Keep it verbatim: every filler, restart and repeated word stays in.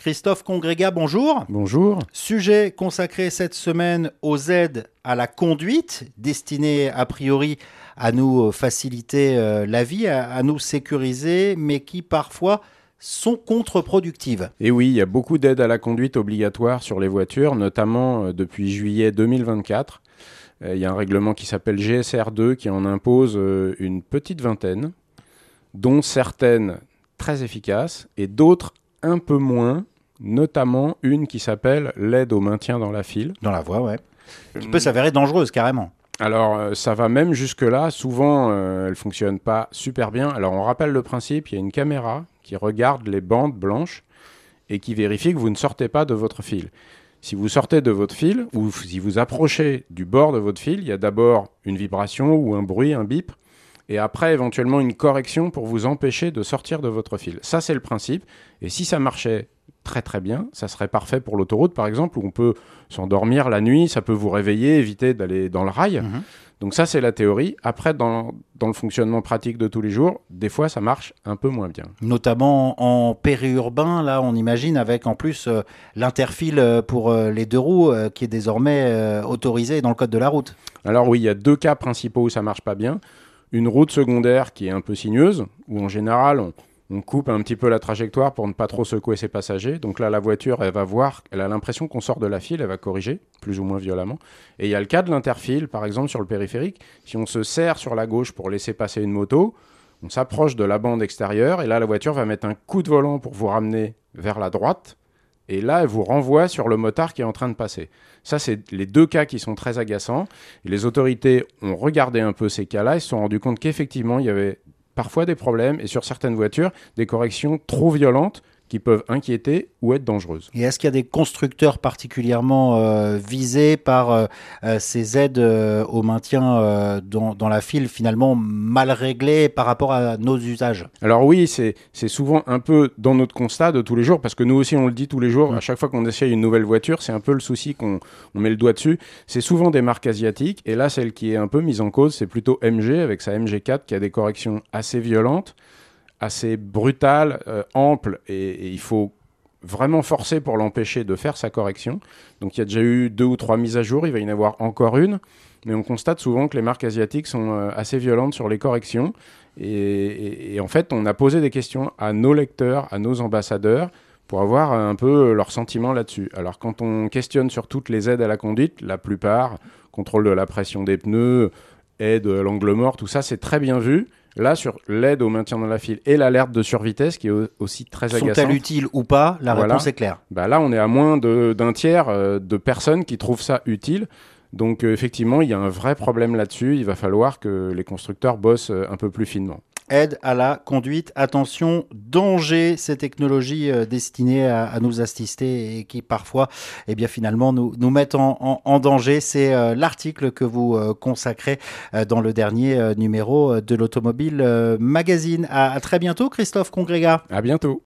Christophe Congrégat, bonjour. Bonjour. Sujet consacré cette semaine aux aides à la conduite, destinées a priori à nous faciliter la vie, à nous sécuriser, mais qui parfois sont contre-productives. Et oui, il y a beaucoup d'aides à la conduite obligatoires sur les voitures, notamment depuis juillet deux mille vingt-quatre. Il y a un règlement qui s'appelle G S R deux qui en impose une petite vingtaine, dont certaines très efficaces et d'autres un peu moins, notamment une qui s'appelle l'aide au maintien dans la file. Dans la voie, ouais. Qui peut s'avérer dangereuse, carrément. Alors, ça va même jusque-là. Souvent, euh, elle ne fonctionne pas super bien. Alors, on rappelle le principe, il y a une caméra qui regarde les bandes blanches et qui vérifie que vous ne sortez pas de votre fil. Si vous sortez de votre fil ou si vous approchez du bord de votre fil, il y a d'abord une vibration ou un bruit, un bip, et après éventuellement une correction pour vous empêcher de sortir de votre fil. Ça, c'est le principe. Et si ça marchait très très bien, ça serait parfait pour l'autoroute, par exemple, où on peut s'endormir la nuit, ça peut vous réveiller, éviter d'aller dans le rail. Mmh. Donc ça, c'est la théorie. Après, dans, dans le fonctionnement pratique de tous les jours, des fois, ça marche un peu moins bien. Notamment en périurbain, là, on imagine, avec en plus euh, l'interfile pour euh, les deux roues euh, qui est désormais euh, autorisé dans le code de la route. Alors oui, il y a deux cas principaux où ça marche pas bien. Une route secondaire qui est un peu sinueuse, où en général, on, on coupe un petit peu la trajectoire pour ne pas trop secouer ses passagers. Donc là, la voiture, elle va voir, elle a l'impression qu'on sort de la file, elle va corriger, plus ou moins violemment. Et il y a le cas de l'interfile, par exemple, sur le périphérique. Si on se serre sur la gauche pour laisser passer une moto, on s'approche de la bande extérieure, et là, la voiture va mettre un coup de volant pour vous ramener vers la droite. Et là, elle vous renvoie sur le motard qui est en train de passer. Ça, c'est les deux cas qui sont très agaçants. Et les autorités ont regardé un peu ces cas-là et se sont rendus compte qu'effectivement, il y avait parfois des problèmes et sur certaines voitures, des corrections trop violentes qui peuvent inquiéter ou être dangereuses. Et est-ce qu'il y a des constructeurs particulièrement euh, visés par euh, ces aides euh, au maintien euh, dans, dans la file, finalement mal réglées par rapport à nos usages? Alors oui, c'est, c'est souvent un peu dans notre constat de tous les jours, parce que nous aussi on le dit tous les jours, mmh. à chaque fois qu'on essaye une nouvelle voiture, c'est un peu le souci qu'on on met le doigt dessus. C'est souvent des marques asiatiques, et là celle qui est un peu mise en cause, c'est plutôt M G, avec sa M G quatre qui a des corrections assez violentes, assez brutale, euh, ample, et, et il faut vraiment forcer pour l'empêcher de faire sa correction. Donc il y a déjà eu deux ou trois mises à jour, il va y en avoir encore une, mais on constate souvent que les marques asiatiques sont euh, assez violentes sur les corrections, et, et, et en fait on a posé des questions à nos lecteurs, à nos ambassadeurs, pour avoir un peu leurs sentiments là-dessus. Alors quand on questionne sur toutes les aides à la conduite, la plupart, contrôle de la pression des pneus, aide à l'angle mort, tout ça c'est très bien vu. Là, sur l'aide au maintien dans la file et l'alerte de survitesse, qui est aussi très agaçante. Sont-elles utiles ou pas? La voilà. réponse est claire. Bah là, on est à moins de, d'un tiers euh, de personnes qui trouvent ça utile. Donc, euh, effectivement, il y a un vrai problème là-dessus. Il va falloir que les constructeurs bossent euh, un peu plus finement. Aide à la conduite, attention, danger, ces technologies euh, destinées à, à nous assister et qui parfois, eh bien, finalement, nous, nous mettent en, en, en danger. C'est euh, l'article que vous euh, consacrez euh, dans le dernier euh, numéro de l'Automobile euh, Magazine. À, à très bientôt, Christophe Congrégat. À bientôt.